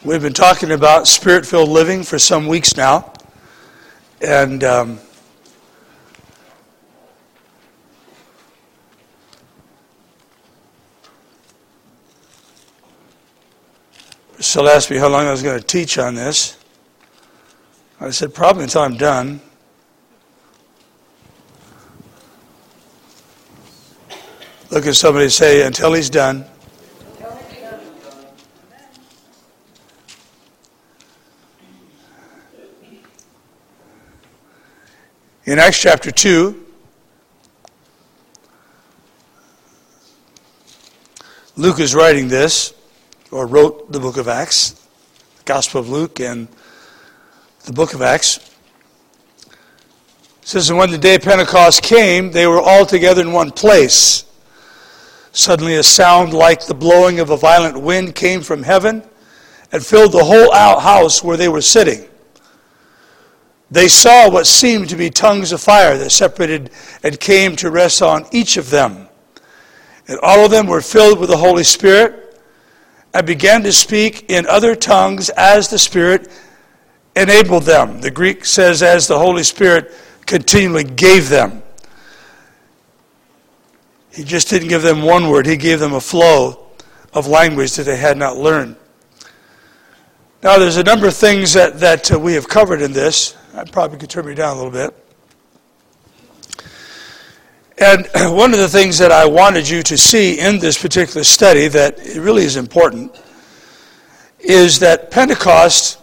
We've been talking about Spirit-filled living for some weeks now, and Priscilla asked me how long I was going to teach on this. I said, probably until I'm done. Look at somebody and say, until he's done. In Acts chapter 2, Luke is writing this, or wrote the book of Acts, the Gospel of Luke and the book of Acts. It says, and when the day of Pentecost came, they were all together in one place. Suddenly a sound like the blowing of a violent wind came from heaven and filled the whole house where they were sitting. They saw what seemed to be tongues of fire that separated and came to rest on each of them. And all of them were filled with the Holy Spirit and began to speak in other tongues as the Spirit enabled them. The Greek says as the Holy Spirit continually gave them. He just didn't give them one word. He gave them a flow of language that they had not learned. Now there's a number of things that we have covered in this. I probably could turn me down a little bit. And one of the things that I wanted you to see in this particular study that it really is important is that Pentecost,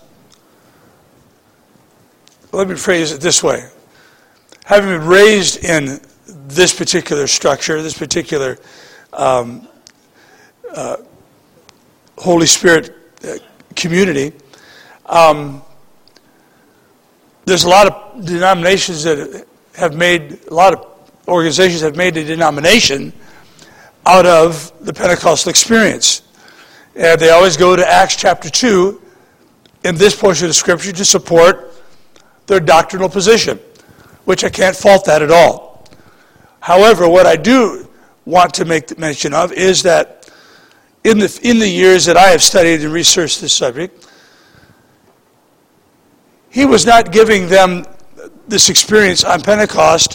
let me phrase it this way, having been raised in this particular structure, this particular Holy Spirit community, there's a lot of denominations that have made, a lot of organizations have made a denomination out of the Pentecostal experience. And they always go to Acts chapter 2 in this portion of the Scripture to support their doctrinal position, which I can't fault that at all. However, what I do want to make mention of is that in the years that I have studied and researched this subject, he was not giving them this experience on Pentecost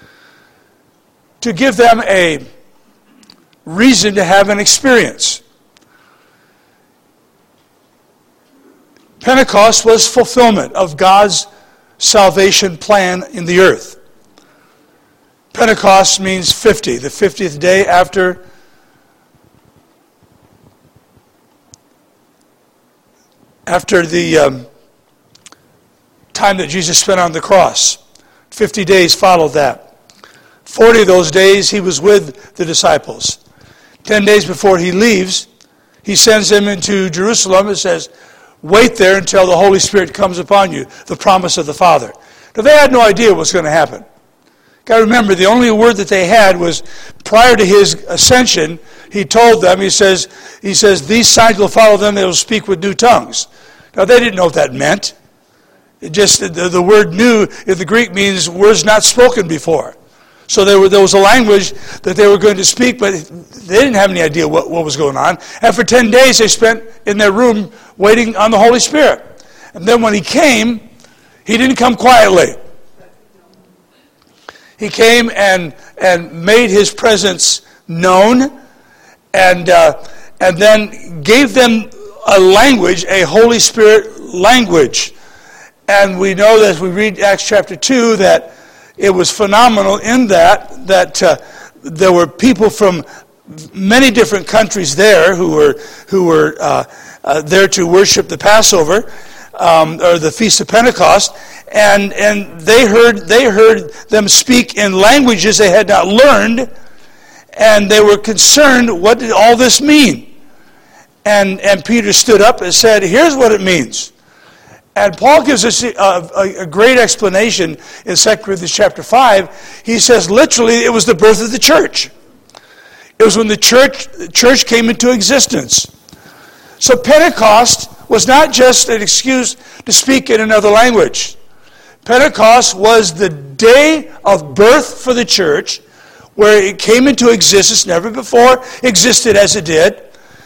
to give them a reason to have an experience. Pentecost was fulfillment of God's salvation plan in the earth. Pentecost means 50, the 50th day after the time that Jesus spent on the cross. 50 days followed that. 40 of those days he was with the disciples. 10 days before he leaves, he sends them into Jerusalem and says, wait there until the Holy Spirit comes upon you, the promise of the Father. Now they had no idea what was going to happen. Got to remember, the only word that they had was prior to his ascension, he told them, he says, these signs will follow them, they will speak with new tongues. Now they didn't know what that meant. It just, the word new in the Greek means words not spoken before. So there was a language that they were going to speak, but they didn't have any idea what was going on. And for 10 days they spent in their room waiting on the Holy Spirit. And then when he came, he didn't come quietly. He came and made his presence known, and then gave them a language, a Holy Spirit language. And we know that as we read Acts chapter 2 that it was phenomenal in that there were people from many different countries there who were there to worship the Passover or the Feast of Pentecost, and they heard them speak in languages they had not learned, and they were concerned, what did all this mean? And Peter stood up and said, here's what it means. And Paul gives us a great explanation in 2 Corinthians chapter 5. He says, literally, it was the birth of the church. It was when the church came into existence. So Pentecost was not just an excuse to speak in another language. Pentecost was the day of birth for the church, where it came into existence, never before existed as it did.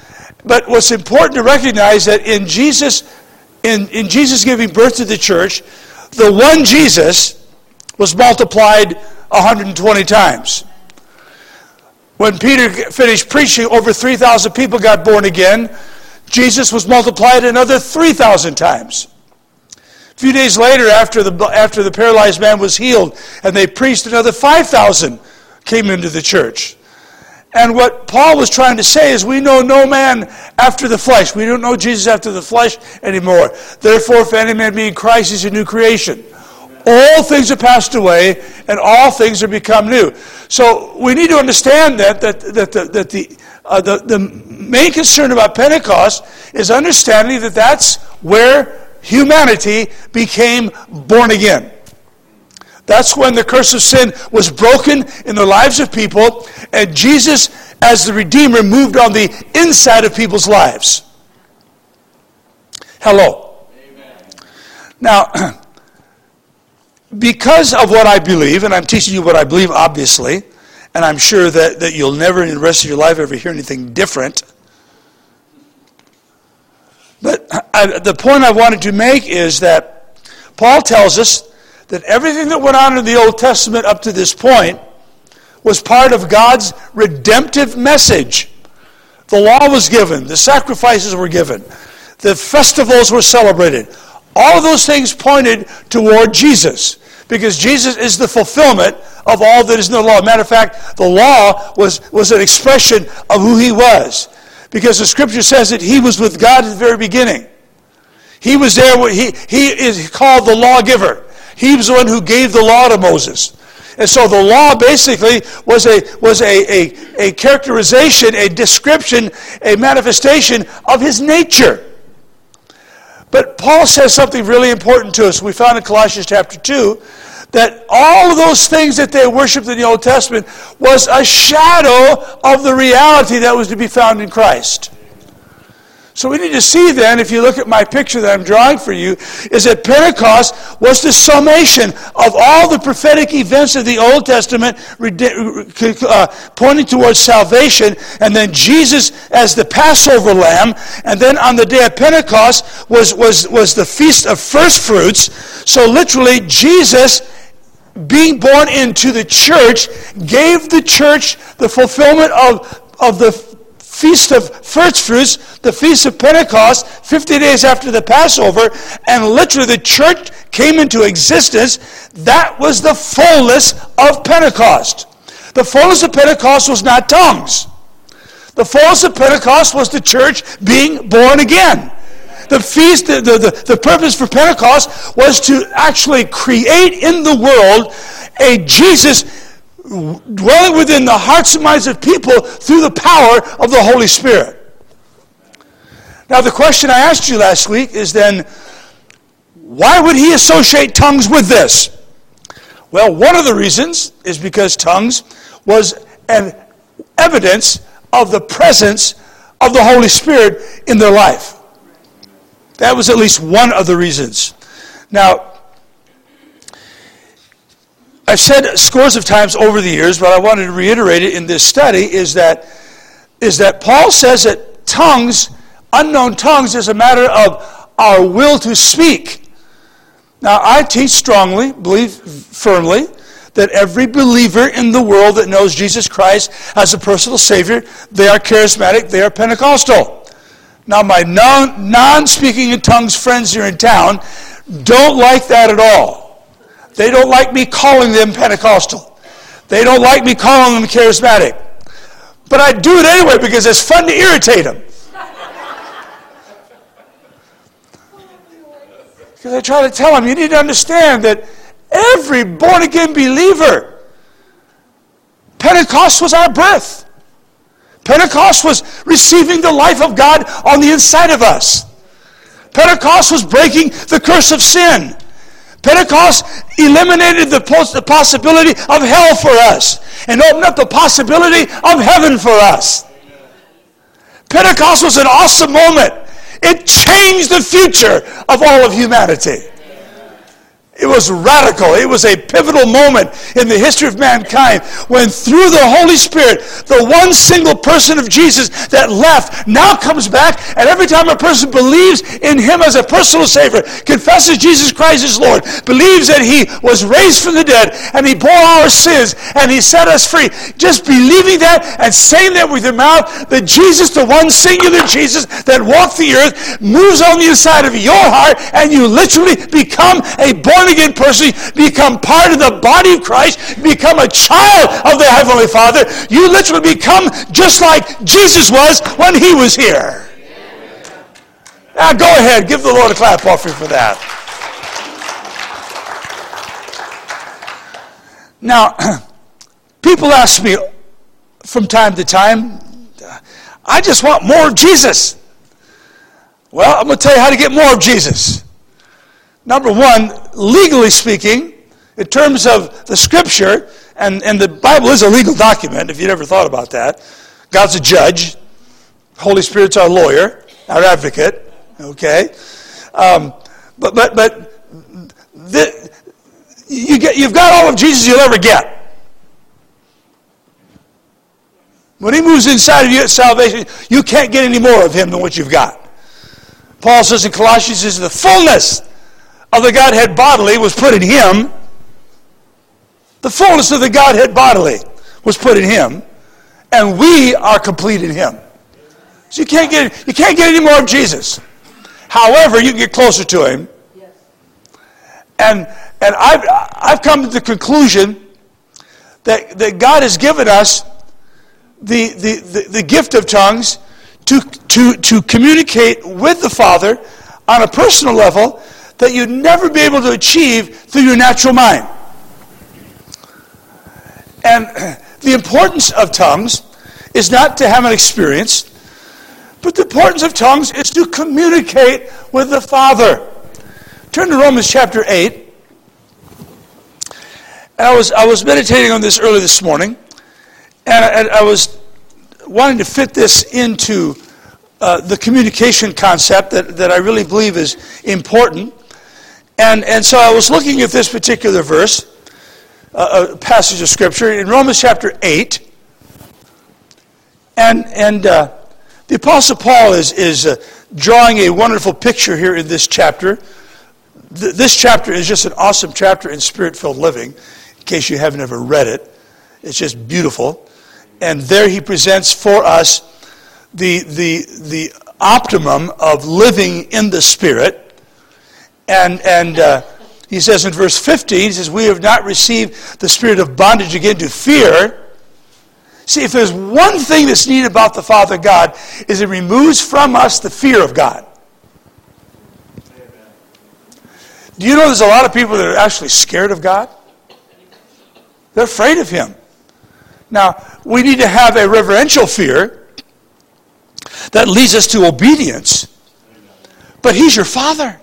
But what's important to recognize that in Jesus giving birth to the church, the one Jesus was multiplied 120 times. When Peter finished preaching, over 3,000 people got born again. Jesus was multiplied another 3,000 times. A few days later, after the paralyzed man was healed, and they preached, another 5,000 came into the church. And what Paul was trying to say is, we know no man after the flesh. We don't know Jesus after the flesh anymore. Therefore, if any man be in Christ, he's a new creation. All things are passed away, and all things are become new. So we need to understand that the main concern about Pentecost is understanding that that's where humanity became born again. That's when the curse of sin was broken in the lives of people, and Jesus, as the Redeemer, moved on the inside of people's lives. Hello. Amen. Now, because of what I believe, and I'm teaching you what I believe, obviously, and I'm sure that you'll never in the rest of your life ever hear anything different. But the point I wanted to make is that Paul tells us that everything that went on in the Old Testament up to this point was part of God's redemptive message. The law was given, the sacrifices were given, the festivals were celebrated. All of those things pointed toward Jesus, because Jesus is the fulfillment of all that is in the law. Matter of fact, the law was an expression of who he was, because the Scripture says that he was with God at the very beginning. He was there. He is called the lawgiver. He was the one who gave the law to Moses. And so the law basically was a characterization, a description, a manifestation of his nature. But Paul says something really important to us. We found in Colossians chapter 2 that all of those things that they worshipped in the Old Testament was a shadow of the reality that was to be found in Christ. So we need to see then, if you look at my picture that I'm drawing for you, is that Pentecost was the summation of all the prophetic events of the Old Testament pointing towards salvation, and then Jesus as the Passover lamb, and then on the day of Pentecost was the Feast of First Fruits. So literally, Jesus being born into the church gave the church the fulfillment of the Feast of First Fruits, the Feast of Pentecost, 50 days after the Passover, and literally the church came into existence. That was the fullness of Pentecost. The fullness of Pentecost was not tongues. The fullness of Pentecost was the church being born again. The feast, the purpose for Pentecost was to actually create in the world a Jesus dwelling within the hearts and minds of people through the power of the Holy Spirit. Now, the question I asked you last week is then, why would he associate tongues with this? Well, one of the reasons is because tongues was an evidence of the presence of the Holy Spirit in their life. That was at least one of the reasons. Now, I've said scores of times over the years, but I wanted to reiterate it in this study, is that Paul says that tongues, unknown tongues, is a matter of our will to speak. Now, I teach strongly, believe firmly, that every believer in the world that knows Jesus Christ as a personal Savior, they are charismatic, they are Pentecostal. Now, my non-speaking in tongues friends here in town don't like that at all. They don't like me calling them Pentecostal. They don't like me calling them charismatic. But I do it anyway because it's fun to irritate them. Because I try to tell them, you need to understand that every born-again believer, Pentecost was our birth. Pentecost was receiving the life of God on the inside of us. Pentecost was breaking the curse of sin. Pentecost eliminated the possibility of hell for us and opened up the possibility of heaven for us. Pentecost was an awesome moment. It changed the future of all of humanity. It was radical. It was a pivotal moment in the history of mankind when through the Holy Spirit, the one single person of Jesus that left now comes back, and every time a person believes in him as a personal Savior, confesses Jesus Christ as Lord, believes that he was raised from the dead, and he bore our sins, and he set us free. Just believing that and saying that with your mouth, that Jesus, the one singular Jesus that walked the earth, moves on the inside of your heart, and you literally become a born-again person, become part of the body of Christ, become a child of the Heavenly Father. You literally become just like Jesus was when he was here. Now go ahead, give the Lord a clap offering for that. Now, people ask me from time to time, I just want more of Jesus. Well, I'm going to tell you how to get more of Jesus. Number one, legally speaking, in terms of the Scripture, and the Bible is a legal document, if you never thought about that. God's a judge. Holy Spirit's our lawyer, our advocate. Okay? You've got all of Jesus you'll ever get. When he moves inside of you at salvation, you can't get any more of him than what you've got. Paul says in Colossians, he says, the fullness of the Godhead bodily was put in him. The fullness of the Godhead bodily was put in him, and we are complete in him. So you can't get any more of Jesus. However, you can get closer to him. And I've come to the conclusion that God has given us the gift of tongues to communicate with the Father on a personal level that you'd never be able to achieve through your natural mind. And the importance of tongues is not to have an experience, but the importance of tongues is to communicate with the Father. Turn to Romans chapter 8. And I was meditating on this early this morning, and I was wanting to fit this into the communication concept that I really believe is important. And so I was looking at this particular verse, a passage of Scripture in Romans chapter 8. And the Apostle Paul is drawing a wonderful picture here in this chapter. This chapter is just an awesome chapter in Spirit-filled living, in case you haven't ever read it. It's just beautiful. And there he presents for us the optimum of living in the Spirit. And he says in verse 15, he says, we have not received the spirit of bondage again to fear. See, if there's one thing that's neat about the Father God, is it removes from us the fear of God. Amen. Do you know there's a lot of people that are actually scared of God? They're afraid of him. Now, we need to have a reverential fear that leads us to obedience. But he's your Father.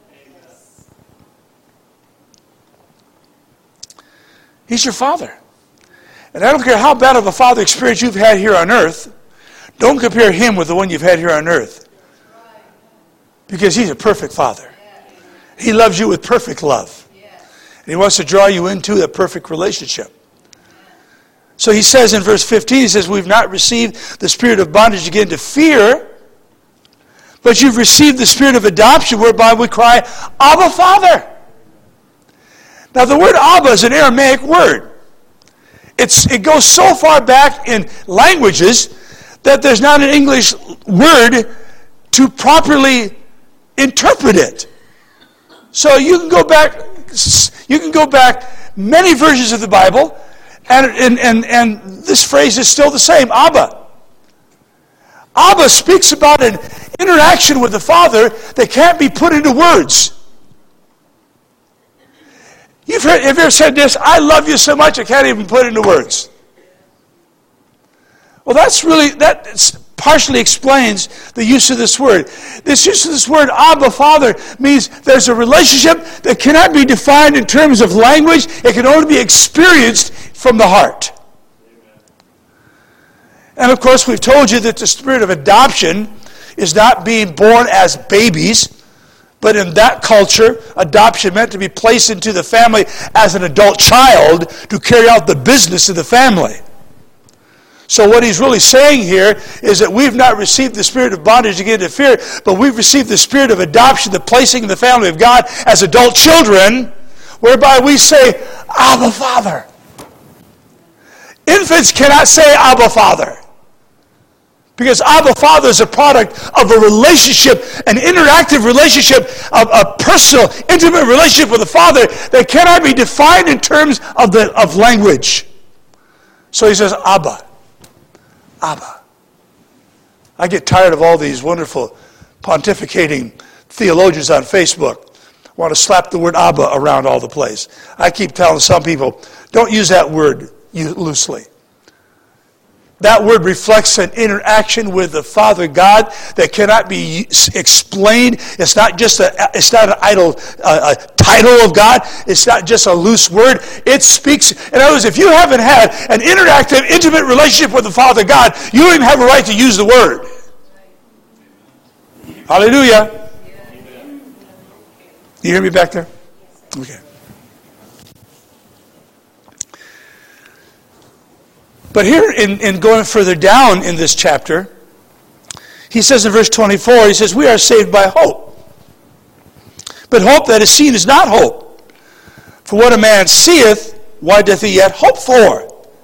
He's your Father. And I don't care how bad of a father experience you've had here on earth, don't compare him with the one you've had here on earth. Because he's a perfect Father. He loves you with perfect love. And he wants to draw you into that perfect relationship. So he says in verse 15, he says, we've not received the spirit of bondage again to fear, but you've received the spirit of adoption whereby we cry, Abba, Father. Now the word Abba is an Aramaic word. It goes so far back in languages that there's not an English word to properly interpret it. So you can go back many versions of the Bible, and this phrase is still the same, Abba. Abba speaks about an interaction with the Father that can't be put into words. Have you ever said this? I love you so much I can't even put it into words. Well, that partially explains the use of this word. This use of this word, Abba, Father, means there's a relationship that cannot be defined in terms of language. It can only be experienced from the heart. And of course, we've told you that the spirit of adoption is not being born as babies, But in that culture, adoption meant to be placed into the family as an adult child to carry out the business of the family. So what he's really saying here is that we've not received the spirit of bondage again to fear, but we've received the spirit of adoption, the placing in the family of God as adult children, whereby we say, Abba, Father. Infants cannot say Abba, Father. Because Abba Father is a product of a relationship, an interactive relationship, a personal, intimate relationship with the Father that cannot be defined in terms of language. So he says, Abba. Abba. I get tired of all these wonderful pontificating theologians on Facebook. Want to slap the word Abba around all the place. I keep telling some people, don't use that word loosely. That word reflects an interaction with the Father God that cannot be explained. It's not just it's not an idle title of God. It's not just a loose word. It speaks. In other words, if you haven't had an interactive, intimate relationship with the Father God, you don't even have a right to use the word. Hallelujah. You hear me back there? Okay. But here, in going further down in this chapter, he says in verse 24, he says, we are saved by hope. But hope that is seen is not hope. For what a man seeth, why doth he yet hope for?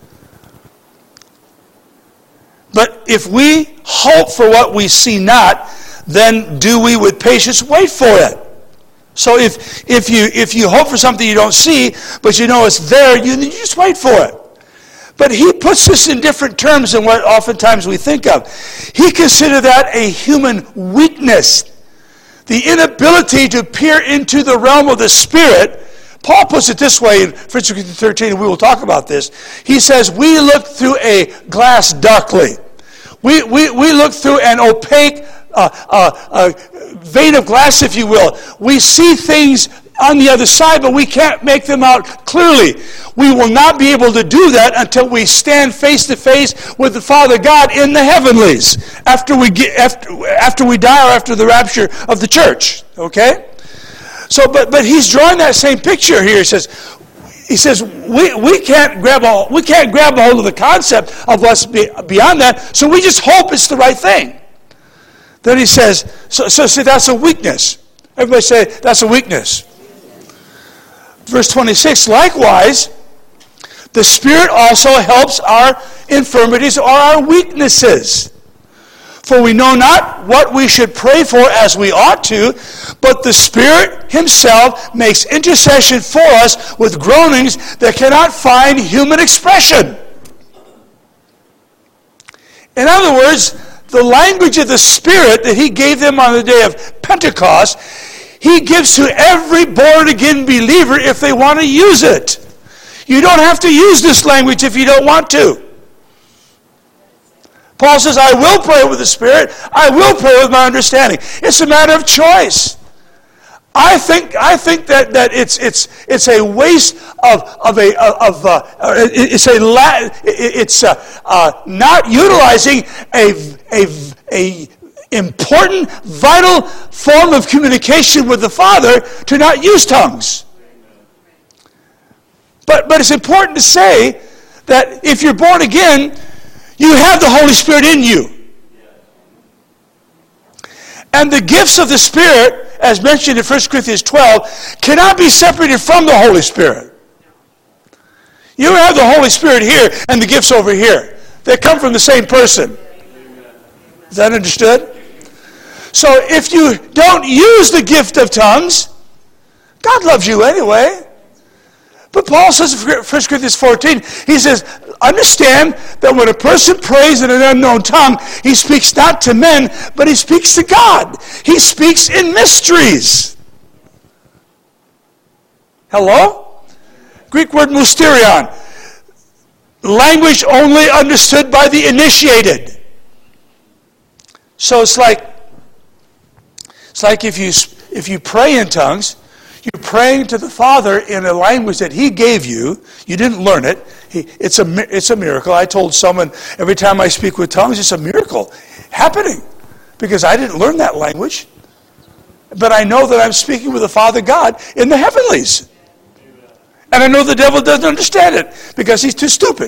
But if we hope for what we see not, then do we with patience wait for it. So if you hope for something you don't see, but you know it's there, you just wait for it. But he puts this in different terms than what oftentimes we think of. He considered that a human weakness. The inability to peer into the realm of the Spirit. Paul puts it this way in 1 Corinthians 13, and we will talk about this. He says, we look through a glass darkly. We look through an opaque vein of glass, if you will. We see things on the other side, but we can't make them out clearly. We will not be able to do that until we stand face to face with the Father God in the heavenlies after we die or after the rapture of the church. Okay? So, but he's drawing that same picture here. He says we can't grab a hold of the concept of what's beyond that. So we just hope it's the right thing. Then he says, so see, that's a weakness. Everybody say that's a weakness. Verse 26, likewise, the Spirit also helps our infirmities or our weaknesses. For we know not what we should pray for as we ought to, but the Spirit himself makes intercession for us with groanings that cannot find human expression. In other words, the language of the Spirit that he gave them on the day of Pentecost, he gives to every born-again believer if they want to use it. You don't have to use this language if you don't want to. Paul says, I will pray with the Spirit. I will pray with my understanding. It's a matter of choice. I think that it's a waste it's not utilizing a important, vital form of communication with the Father to not use tongues. But it's important to say that if you're born again, you have the Holy Spirit in you. And the gifts of the Spirit, as mentioned in 1 Corinthians 12, cannot be separated from the Holy Spirit. You have the Holy Spirit here and the gifts over here. They come from the same person. Is that understood? So if you don't use the gift of tongues, God loves you anyway. But Paul says in 1 Corinthians 14, he says, understand that when a person prays in an unknown tongue, he speaks not to men, but he speaks to God. He speaks in mysteries. Hello? Greek word mysterion. Language only understood by the initiated. So it's like if you pray in tongues, you're praying to the Father in a language that he gave you. You didn't learn it. It's a miracle. I told someone every time I speak with tongues, it's a miracle happening because I didn't learn that language. but I know that I'm speaking with the Father God in the heavenlies. And I know the devil doesn't understand it because he's too stupid.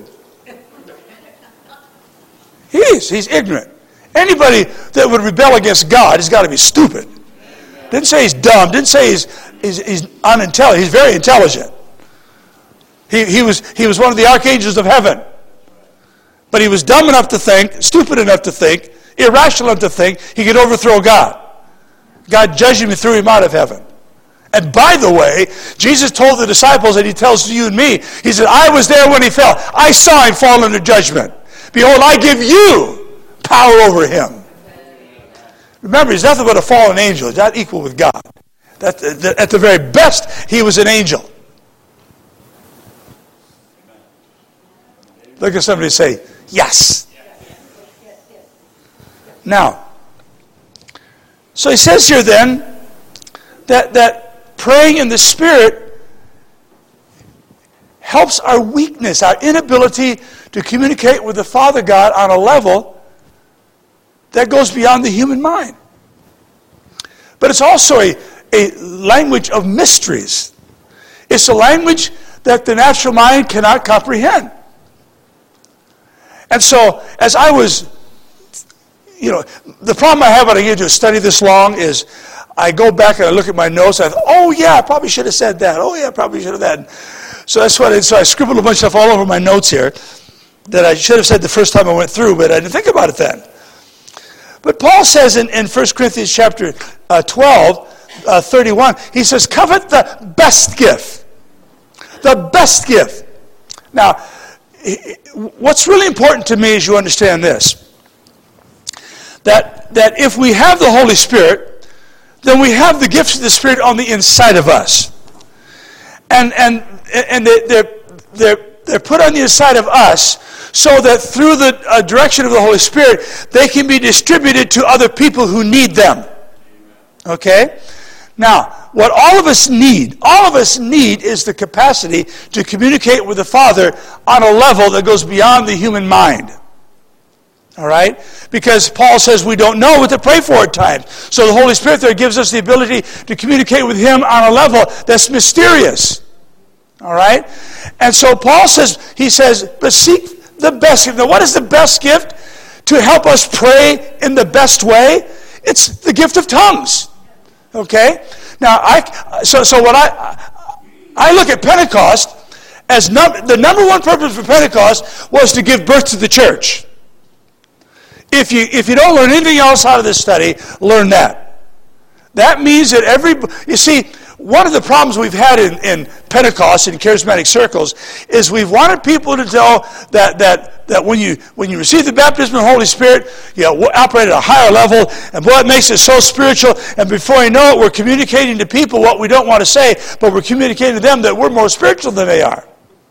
He's ignorant. Anybody that would rebel against God has got to be stupid. Didn't say he's dumb. Didn't say he's unintelligent. He's very intelligent. He was one of the archangels of heaven. But he was dumb enough to think, stupid enough to think, irrational enough to think he could overthrow God. God judged him and threw him out of heaven. And by the way, Jesus told the disciples, and he tells you and me, he said, I was there when he fell. I saw him fall under judgment. Behold, I give you power over him. Remember, he's nothing but a fallen angel. He's not equal with God. At the very best, he was an angel. Look at somebody and say, yes. Now, so he says here then that praying in the Spirit helps our weakness, our inability to communicate with the Father God on a level that goes beyond the human mind. But it's also a language of mysteries. It's a language that the natural mind cannot comprehend. And so, as I was, the problem I have when I get to study this long is I go back and I look at my notes and I thought, oh yeah, I probably should have said that. Oh yeah, I probably should have that. So that's what so I scribbled a bunch of stuff all over my notes here that I should have said the first time I went through, but I didn't think about it then. But Paul says in 1 Corinthians chapter 12, 31, he says, covet the best gift. The best gift. Now, what's really important to me is you understand this. That if we have the Holy Spirit, then we have the gifts of the Spirit on the inside of us. And they're put on the inside of us so that through the direction of the Holy Spirit, they can be distributed to other people who need them. Okay? Now, what all of us need is the capacity to communicate with the Father on a level that goes beyond the human mind. All right? Because Paul says we don't know what to pray for at times. So the Holy Spirit there gives us the ability to communicate with Him on a level that's mysterious. All right? And so Paul says, but seek the best gift. Now, what is the best gift to help us pray in the best way? It's the gift of tongues. Okay? Now, what I look at Pentecost as the number one purpose for Pentecost was to give birth to the church. If you don't learn anything else out of this study, learn that. That means that you see, one of the problems we've had in Pentecost, in charismatic circles, is we've wanted people to know that when you receive the baptism of the Holy Spirit, you operate at a higher level, and boy, it makes it so spiritual, and before you know it, we're communicating to people what we don't want to say, but we're communicating to them that we're more spiritual than they are.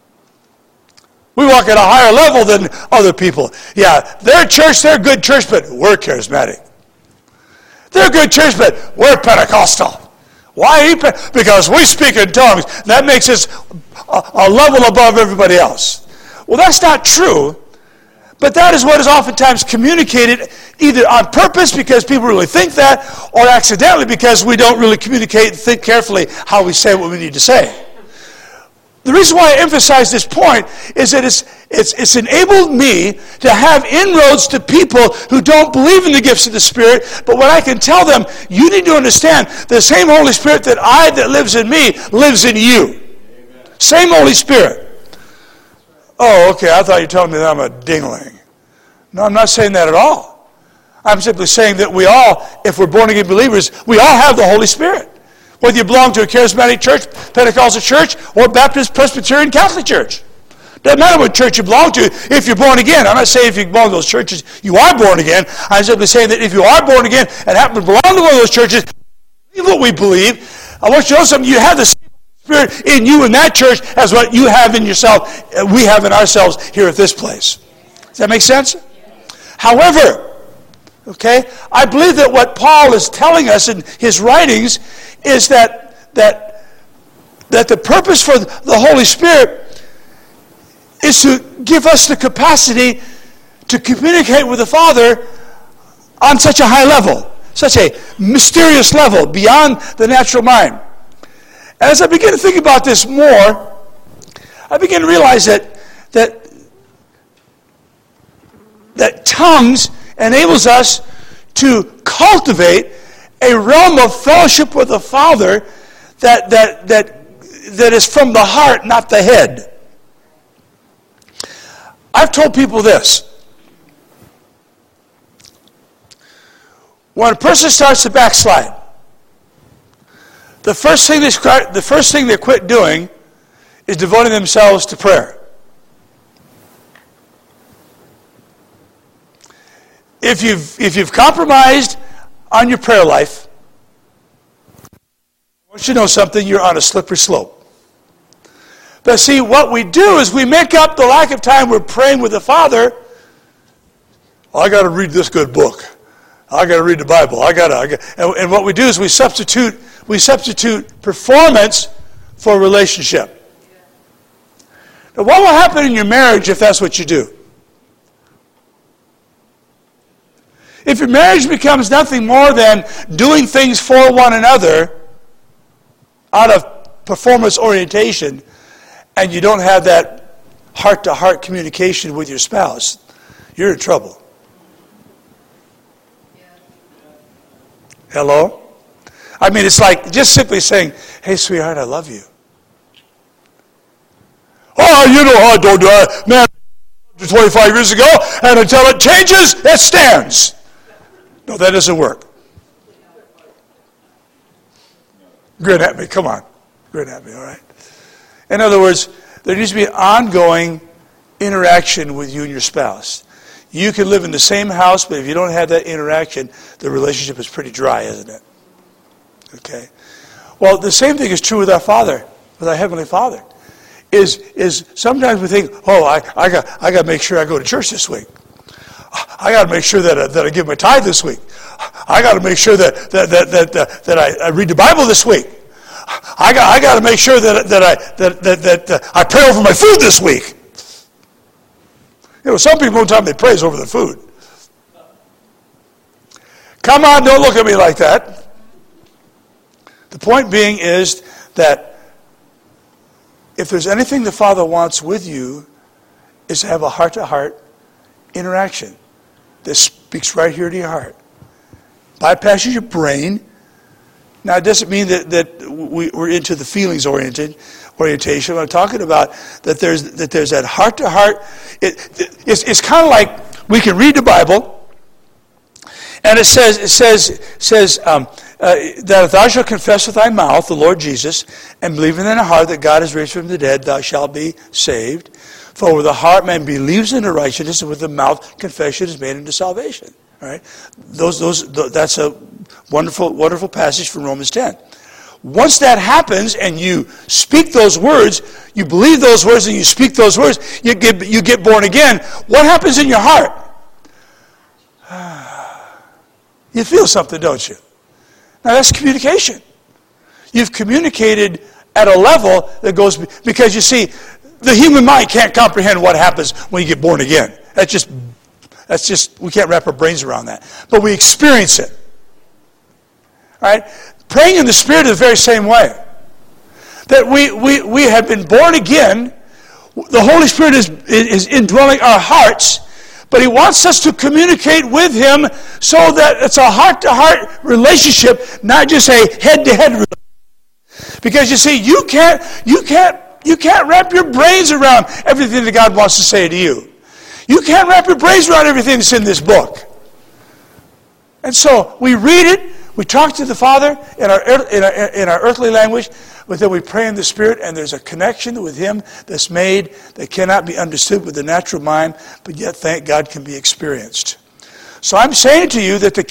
We walk at a higher level than other people. Yeah, they're church, they're good church, but we're charismatic. They're good church, but we're Pentecostal. Why? Because we speak in tongues. That makes us a level above everybody else. Well, that's not true, but that is what is oftentimes communicated either on purpose because people really think that, or accidentally because we don't really communicate and think carefully how we say what we need to say. The reason why I emphasize this point is that it's enabled me to have inroads to people who don't believe in the gifts of the Spirit, but what I can tell them, you need to understand the same Holy Spirit that lives in me lives in you. Amen. Same Holy Spirit. Oh, okay, I thought you were telling me that I'm a dingling. No, I'm not saying that at all. I'm simply saying that we all, if we're born-again believers, we all have the Holy Spirit. Whether you belong to a charismatic church, Pentecostal church, or Baptist, Presbyterian, Catholic church. Doesn't matter what church you belong to if you're born again. I'm not saying if you belong to those churches, you are born again. I'm simply saying that if you are born again and happen to belong to one of those churches, believe what we believe. I want you to know something. You have the same Spirit in you in that church as what you have in yourself, we have in ourselves here at this place. Does that make sense? However, okay, I believe that what Paul is telling us in his writings is that the purpose for the Holy Spirit is to give us the capacity to communicate with the Father on such a high level such a mysterious level beyond the natural mind. As I begin to think about this more, I begin to realize that tongues enables us to cultivate a realm of fellowship with the Father that is from the heart, not the head. I've told people this. When a person starts to backslide, the first thing they quit doing is devoting themselves to prayer. If you've compromised on your prayer life, once you know something, you're on a slippery slope. But see, what we do is we make up the lack of time we're praying with the Father. I got to read this good book. I got to read the Bible. And what we do is we substitute performance for relationship. Now, what will happen in your marriage if that's what you do? If your marriage becomes nothing more than doing things for one another out of performance orientation, and you don't have that heart-to-heart communication with your spouse, you're in trouble. Hello? I mean, it's like just simply saying, hey, sweetheart, I love you. Oh, you know how I don't do it. Man, 25 years ago, and until it changes, it stands. No, that doesn't work. Grin at me, come on. Grin at me, all right? In other words, there needs to be an ongoing interaction with you and your spouse. You can live in the same house, but if you don't have that interaction, the relationship is pretty dry, isn't it? Okay. Well, the same thing is true with our Father, with our Heavenly Father. Is sometimes we think, oh, I got to make sure I go to church this week. I got to make sure that I give my tithe this week. I got to make sure that I read the Bible this week. I got to make sure that I pray over my food this week. You know, some people don't tell me they praise over the food. Come on, don't look at me like that. The point being is that if there's anything the Father wants with you, is to have a heart-to-heart interaction that speaks right here to your heart. Bypasses your brain. Now, it doesn't mean that we're into the feelings orientation. I'm talking about that there's that heart-to-heart. It's kind of like we can read the Bible, and it says that if thou shalt confess with thy mouth the Lord Jesus, and believe in thine heart that God is raised from the dead, thou shalt be saved. For with the heart man believes into righteousness, and with the mouth confession is made unto salvation. All right, that's a wonderful passage from Romans 10. Once that happens, and you speak those words, you believe those words, and you speak those words, you get born again. What happens in your heart? You feel something, don't you? Now that's communication. You've communicated at a level that goes, because you see, the human mind can't comprehend what happens when you get born again. That's just we can't wrap our brains around that. But we experience it. All right? Praying in the Spirit is the very same way. That we have been born again. The Holy Spirit is indwelling our hearts, but He wants us to communicate with Him so that it's a heart-to-heart relationship, not just a head-to-head relationship. Because you see, you can't wrap your brains around everything that God wants to say to you. You can't wrap your brains around everything that's in this book. And so we read it, we talk to the Father in our earthly language, but then we pray in the Spirit, and there's a connection with Him that's made that cannot be understood with the natural mind, but yet, thank God, can be experienced. So I'm saying to you that the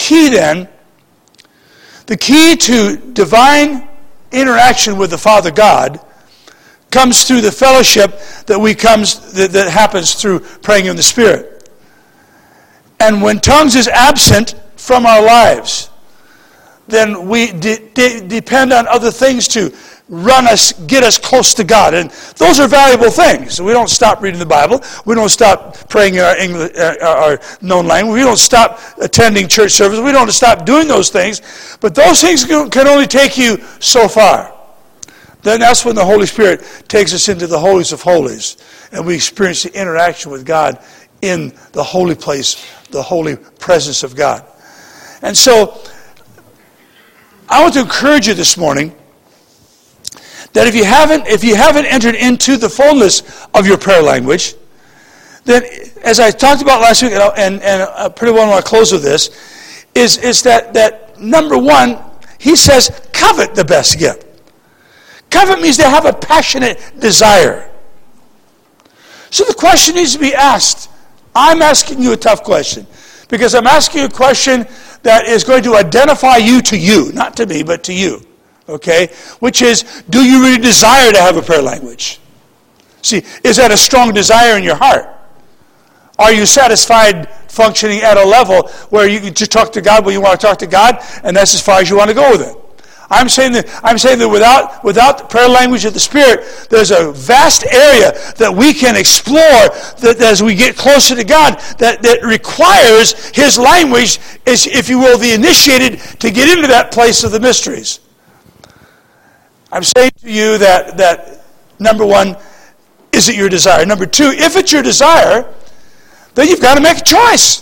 key to divine interaction with the Father God comes through the fellowship that happens through praying in the Spirit. And when tongues is absent from our lives, then we depend on other things to get us close to God. And those are valuable things. We don't stop reading the Bible. We don't stop praying our known language. We don't stop attending church service. We don't stop doing those things. But those things can only take you so far. Then that's when the Holy Spirit takes us into the holies of holies. And we experience the interaction with God in the holy place, the holy presence of God. And so, I want to encourage you this morning that if you haven't entered into the fullness of your prayer language, then as I talked about last week, and I pretty well want to close with this, is that number one, he says, covet the best gift. Covet means to have a passionate desire. So the question needs to be asked. I'm asking you a tough question, because I'm asking you a question that is going to identify you to you, not to me, but to you. Okay? Which is, do you really desire to have a prayer language? See, is that a strong desire in your heart? Are you satisfied functioning at a level where you can just talk to God when you want to talk to God, and that's as far as you want to go with it? I'm saying that without the prayer language of the Spirit, there's a vast area that we can explore that as we get closer to God, that requires His language, is, if you will, the initiated to get into that place of the mysteries. I'm saying to you that number one, is it your desire? Number two, if it's your desire, then you've got to make a choice.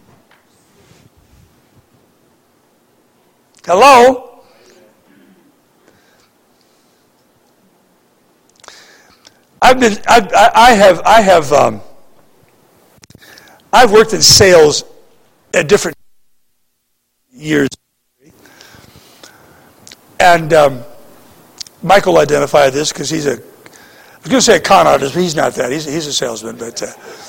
Hello? I've worked in sales at different years, and Michael will identify this because I was going to say a con artist, but he's not that. He's a salesman, but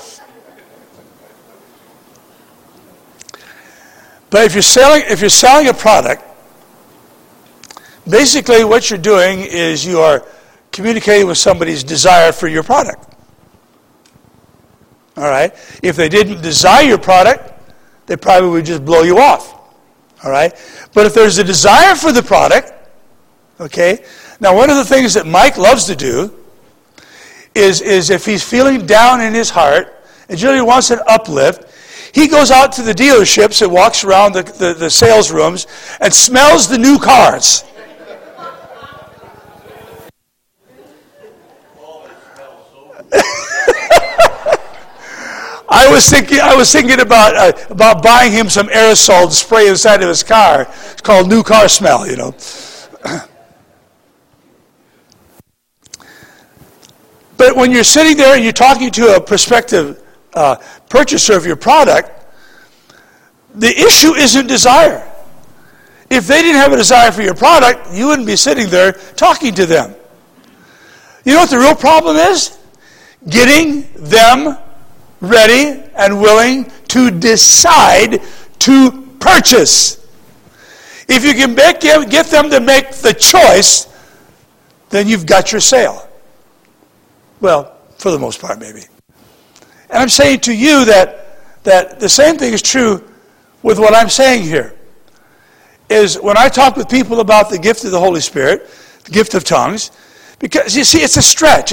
if you're selling a product, basically what you're doing is you are communicating with somebody's desire for your product. All right? If they didn't desire your product, they probably would just blow you off. All right? But if there's a desire for the product, okay? Now, one of the things that Mike loves to do is if he's feeling down in his heart and really wants an uplift, he goes out to the dealerships and walks around the sales rooms and smells the new cars. I was thinking about buying him some aerosol to spray inside of his car. It's called new car smell, you know. But when you're sitting there and you're talking to a prospective purchaser of your product, the issue isn't desire. If they didn't have a desire for your product, you wouldn't be sitting there talking to them. You know what the real problem is? Getting them ready and willing to decide to purchase. If you can get them to make the choice, then you've got your sale. Well, for the most part, maybe. And I'm saying to you that the same thing is true with what I'm saying here. Is when I talk with people about the gift of the Holy Spirit, the gift of tongues, because you see, it's a stretch.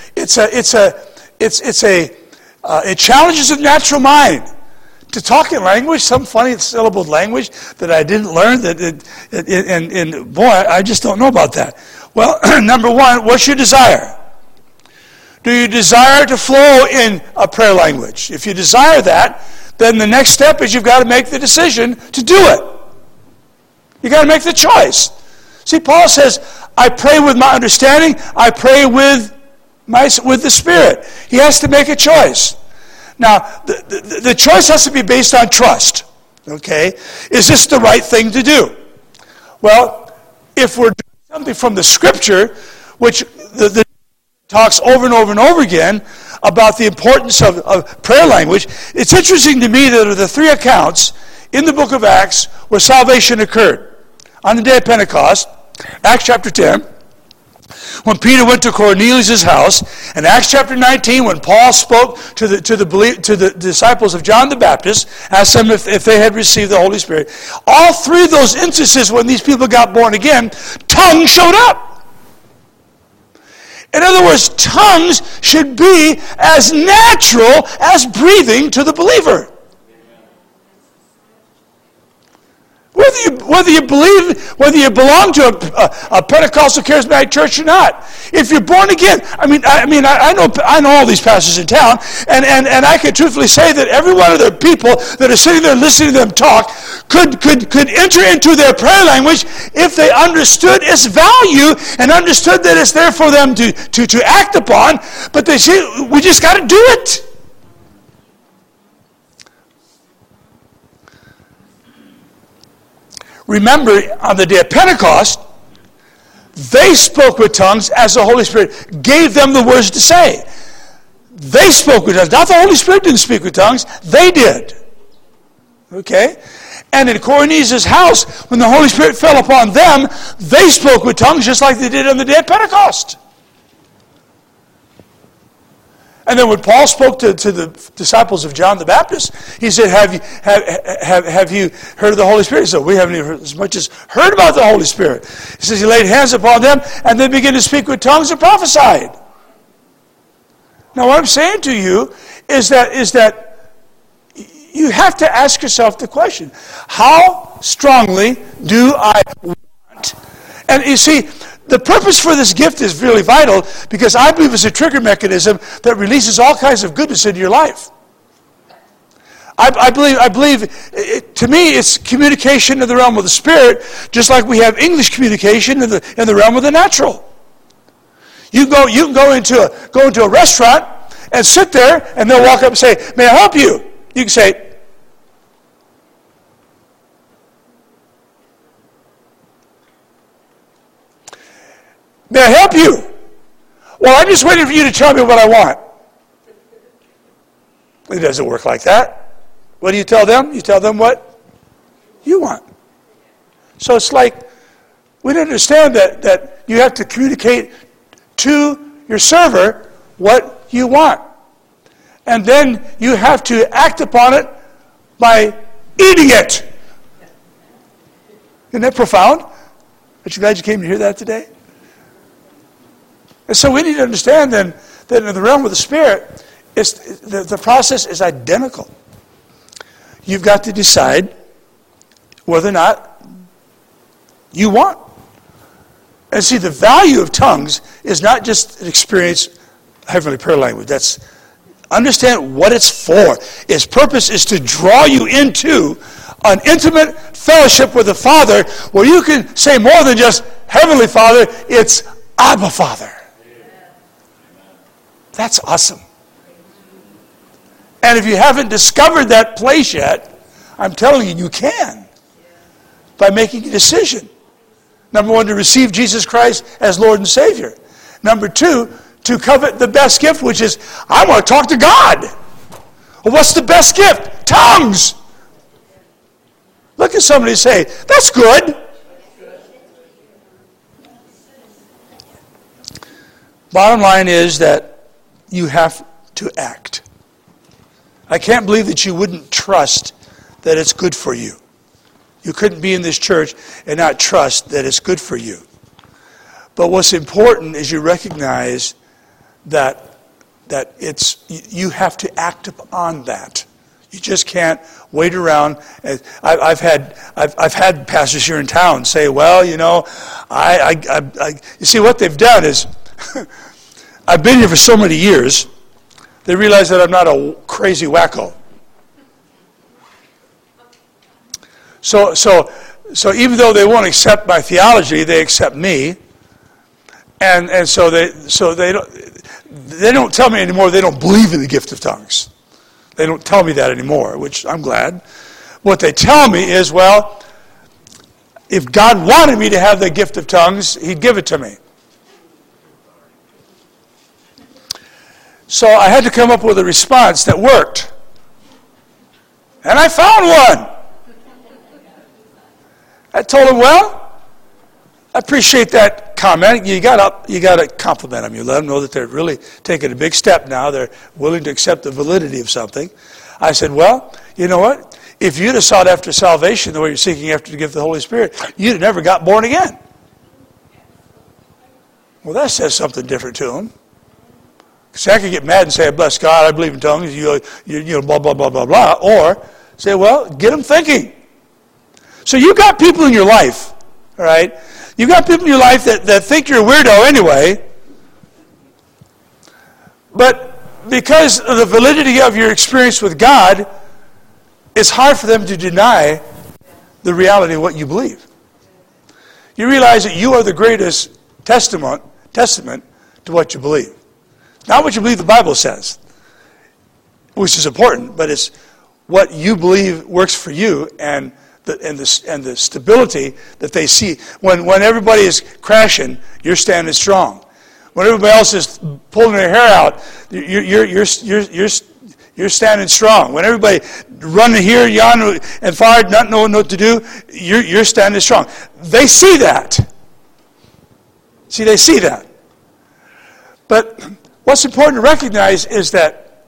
It challenges the natural mind to talk in language, some funny syllabled language that I didn't learn. And boy, I just don't know about that. Well, number one, what's your desire? Do you desire to flow in a prayer language? If you desire that, then the next step is you've got to make the decision to do it. You've got to make the choice. See, Paul says, I pray with my understanding, I pray with the Spirit. He has to make a choice. Now, the choice has to be based on trust. Okay? Is this the right thing to do? Well, if we're doing something from the Scripture, which the talks over and over and over again about the importance of prayer language, it's interesting to me that there are the three accounts in the book of Acts where salvation occurred. On the day of Pentecost, Acts chapter 10, when Peter went to Cornelius' house, and Acts chapter 19, when Paul spoke to the disciples of John the Baptist, asked them if they had received the Holy Spirit. All three of those instances when these people got born again, tongues showed up. In other words, tongues should be as natural as breathing to the believer. Whether you belong to a Pentecostal charismatic church or not, if you're born again, I know all these pastors in town, and I can truthfully say that every one of the people that are sitting there listening to them talk could enter into their prayer language if they understood its value and understood that it's there for them to act upon. But they say we just got to do it. Remember, on the day of Pentecost, they spoke with tongues as the Holy Spirit gave them the words to say. They spoke with tongues. Not the Holy Spirit didn't speak with tongues. They did. Okay? And in Cornelius' house, when the Holy Spirit fell upon them, they spoke with tongues just like they did on the day of Pentecost. And then when Paul spoke to the disciples of John the Baptist, he said, have you heard of the Holy Spirit? He said, we haven't even heard, as much as heard about the Holy Spirit. He says he laid hands upon them and they began to speak with tongues and prophesied. Now what I'm saying to you is that you have to ask yourself the question, how strongly do I want? And you see, the purpose for this gift is really vital because I believe it's a trigger mechanism that releases all kinds of goodness into your life. I believe to me, it's communication in the realm of the Spirit, just like we have English communication in the realm of the natural. You can go into a restaurant and sit there, and they'll walk up and say, "May I help you?" You can say, "May I help you?" "Well, I'm just waiting for you to tell me what I want." It doesn't work like that. What do you tell them? You tell them what you want. So it's like we don't understand that you have to communicate to your server what you want. And then you have to act upon it by eating it. Isn't that profound? Aren't you glad you came to hear that today? And so we need to understand then that in the realm of the Spirit, the process is identical. You've got to decide whether or not you want. And see, the value of tongues is not just an experience heavenly prayer language. That's understand what it's for. Its purpose is to draw you into an intimate fellowship with the Father where you can say more than just Heavenly Father, it's Abba Father. That's awesome. And if you haven't discovered that place yet, I'm telling you, you can. By making a decision. Number one, to receive Jesus Christ as Lord and Savior. Number two, to covet the best gift, which is, I want to talk to God. Well, what's the best gift? Tongues. Look at somebody and say, that's good. Bottom line is that you have to act. I can't believe that you wouldn't trust that it's good for you. You couldn't be in this church and not trust that it's good for you. But what's important is you recognize that it's you have to act upon that. You just can't wait around. I've had pastors here in town say, "Well, you know, you see what they've done is, I've been here for so many years. They realize that I'm not a crazy wacko. So even though they won't accept my theology, they accept me, and so they don't tell me anymore. They don't believe in the gift of tongues. They don't tell me that anymore, which I'm glad. What they tell me is, well, if God wanted me to have the gift of tongues, He'd give it to me. So I had to come up with a response that worked. And I found one. I told him, well, I appreciate that comment. You got to compliment them. You let them know that they're really taking a big step now. They're willing to accept the validity of something. I said, well, you know what? If you'd have sought after salvation the way you're seeking after the gift of the Holy Spirit, you'd have never got born again. Well, that says something different to them. Because I could get mad and say, I bless God, I believe in tongues, you know, blah, blah, blah, blah, blah. Or say, well, get them thinking. So you got people in your life, all right? You got people in your life that think you're a weirdo anyway. But because of the validity of your experience with God, it's hard for them to deny the reality of what you believe. You realize that you are the greatest testament to what you believe. Not what you believe the Bible says, which is important, but it's what you believe works for you and the stability that they see. When everybody is crashing, you're standing strong. When everybody else is pulling their hair out, you're standing strong. When everybody running here, yonder, and fired, not knowing what to do, you're standing strong. They see that. See, they see that. But what's important to recognize is that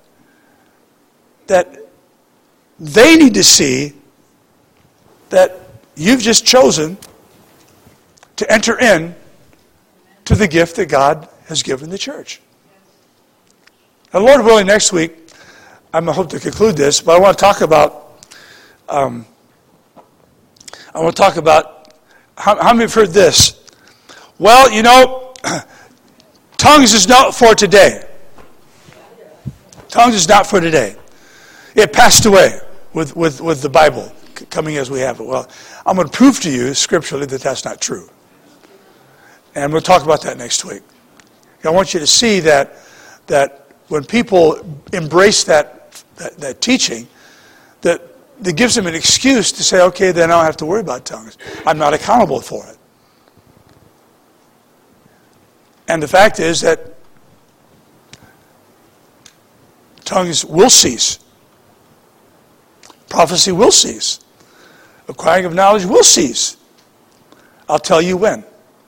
they need to see that you've just chosen to enter in to the gift that God has given the church. And Lord willing, next week, I hope to conclude this, but I want to talk about how many have heard this? Well, you know, tongues is not for today. Tongues is not for today. It passed away with the Bible coming as we have it. Well, I'm going to prove to you scripturally that that's not true. And we'll talk about that next week. I want you to see that when people embrace that teaching, that gives them an excuse to say, okay, then I don't have to worry about tongues. I'm not accountable for it. And the fact is that tongues will cease. Prophecy will cease. Acquiring of knowledge will cease. I'll tell you when.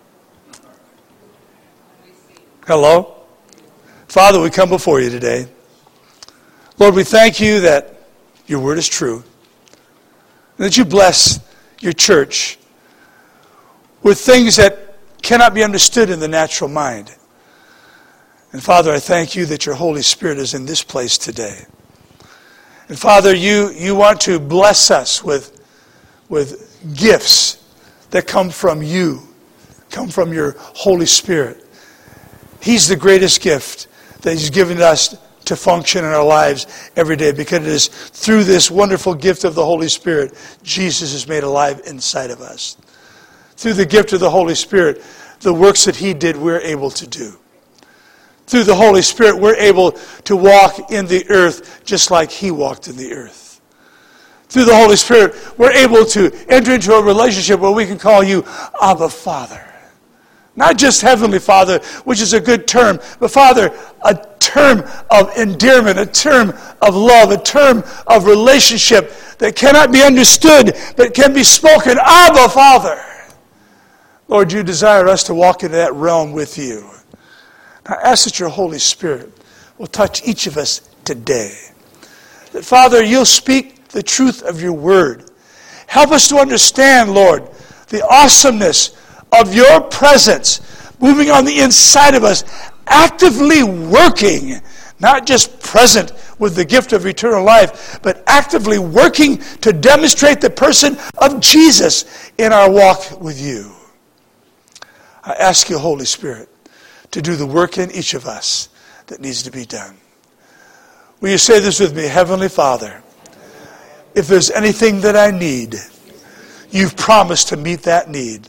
Hello? Father, we come before you today. Lord, we thank you that your word is true. And that you bless your church with things that cannot be understood in the natural mind. And Father, I thank you that your Holy Spirit is in this place today. And Father, you want to bless us with gifts that come from you, come from your Holy Spirit. He's the greatest gift that he's given us to function in our lives every day, because it is through this wonderful gift of the Holy Spirit Jesus is made alive inside of us. Through the gift of the Holy Spirit, the works that he did, we're able to do. Through the Holy Spirit, we're able to walk in the earth just like he walked in the earth. Through the Holy Spirit, we're able to enter into a relationship where we can call you Abba Father. Not just Heavenly Father, which is a good term, but Father, a term of endearment, a term of love, a term of relationship that cannot be understood, but can be spoken. Abba Father. Lord, you desire us to walk into that realm with you. I ask that your Holy Spirit will touch each of us today. That, Father, you'll speak the truth of your word. Help us to understand, Lord, the awesomeness of your presence moving on the inside of us, actively working, not just present with the gift of eternal life, but actively working to demonstrate the person of Jesus in our walk with you. I ask you, Holy Spirit, to do the work in each of us that needs to be done. Will you say this with me? Heavenly Father, if there's anything that I need, you've promised to meet that need.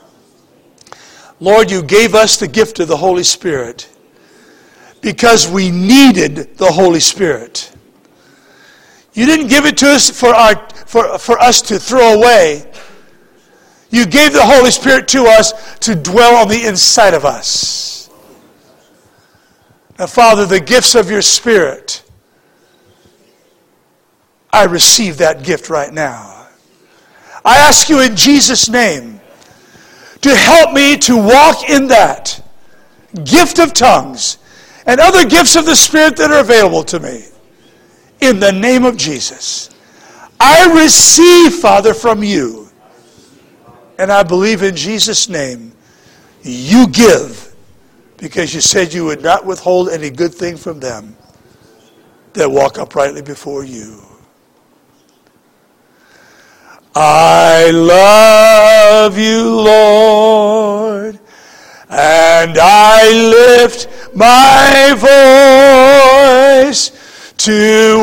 Lord, you gave us the gift of the Holy Spirit because we needed the Holy Spirit. You didn't give it to us for us to throw away. You gave the Holy Spirit to us to dwell on the inside of us. Now, Father, the gifts of your Spirit, I receive that gift right now. I ask you in Jesus' name to help me to walk in that gift of tongues and other gifts of the Spirit that are available to me. In the name of Jesus. I receive, Father, from you. And I believe in Jesus' name, you give because you said you would not withhold any good thing from them that walk uprightly before you. I love you, Lord, and I lift my voice to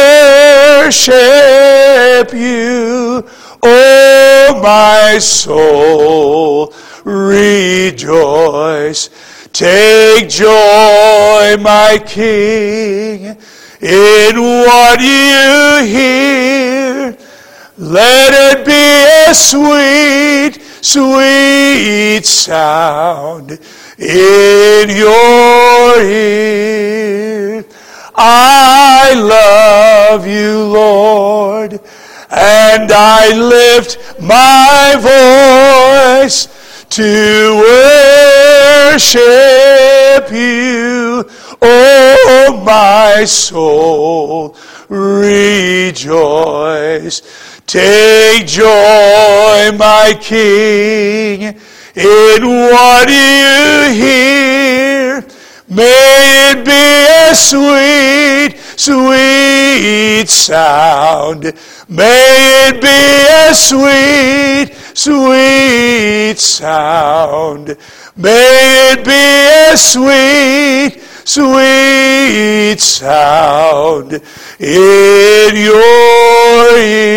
worship you. Oh, my soul, rejoice. Take joy, my King, in what you hear. Let it be a sweet, sweet sound in your ear. I love you, Lord, and I lift my voice to worship you. Oh, my soul, rejoice. Take joy, my King, in what you hear. May it be a sweet, sweet sound. May it be a sweet, sweet sound. May it be a sweet, sweet sound in your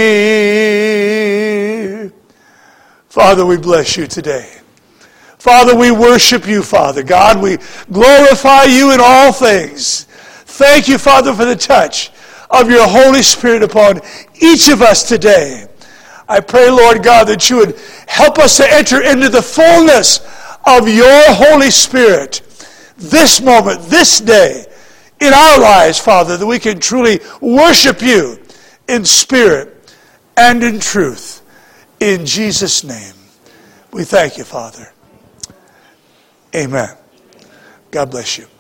ear. Father, we bless you today. Father, we worship you, Father. God, we glorify you in all things. Thank you, Father, for the touch of your Holy Spirit upon each of us today. I pray, Lord God, that you would help us to enter into the fullness of your Holy Spirit this moment, this day, in our lives, Father, that we can truly worship you in spirit and in truth. In Jesus' name, we thank you, Father. Amen. God bless you.